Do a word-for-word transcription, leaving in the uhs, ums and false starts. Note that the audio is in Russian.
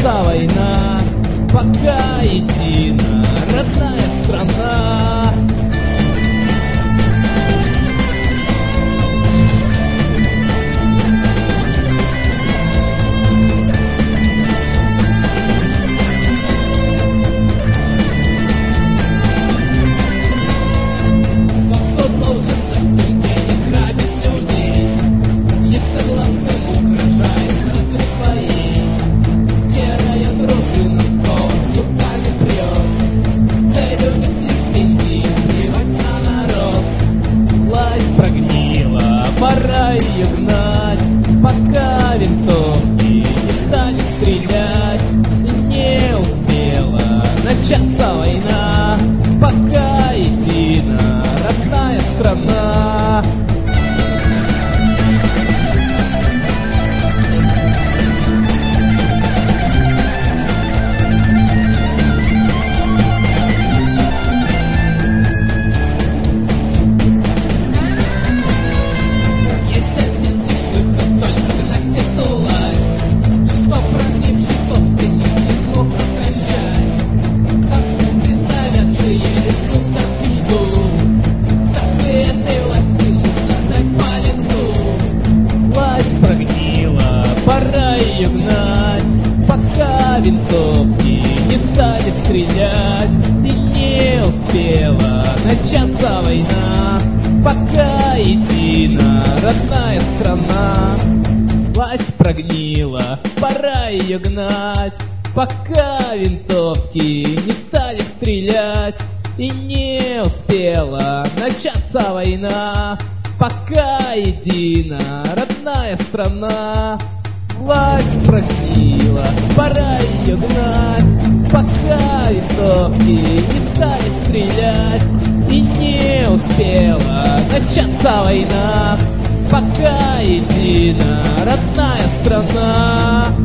начаться война, пока едина родная страна. Пора ее гнать, пока винтовки не стали стрелять. И не успела начаться война, пока едина родная страна. Пора ее гнать, пока винтовки не стали стрелять. И не успела начаться война, пока едина родная страна. Власть прогнила, пора ее гнать, пока винтовки не стали стрелять. И не успела начаться война, пока едина родная страна. Власть прогнила, пора ее гнать, пока винтовки не стали стрелять. И не успела начаться война, пока едина родная страна.